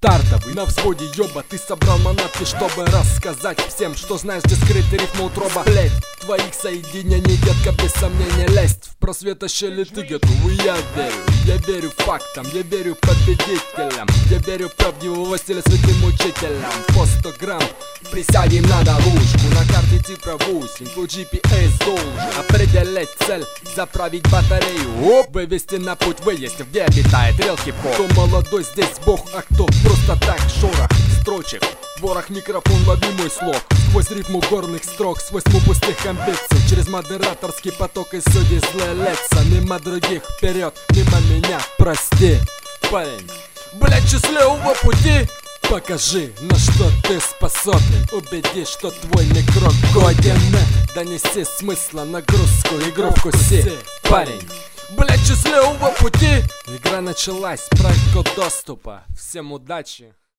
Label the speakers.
Speaker 1: стартовый. На взводе ёба, ты собрал манатки, чтобы рассказать всем, что знаешь, где скрытый рифма утроба. Блять, твоих соединений, детка, без сомнения лезть в просвета щели ты готовый. Я верю фактам, я верю победителям, я верю правдивого стиля святым учителям. По 100 грамм присядем на дорожку, на карте цифра 8, твой GPS должен определять цель, заправить батарею, оп, вывести на путь выезд, где обитает real хип-хоп. Кто молодой здесь бог, а кто просто так шорох строчек. Ворох микрофон, лови мой слог сквозь ритму горных строк, сквозь тьму пустых амбиций, через модераторский поток и судьи злые лица. Мимо других вперед, мимо меня, прости, парень. Блять, счастливого пути. Покажи, на что ты способен, убеди, что твой микрок годен. Донеси смысла, нагрузку, игру вкуси, парень. Блять, счастливого пути. Игра началась, проект код доступа. Всем удачи.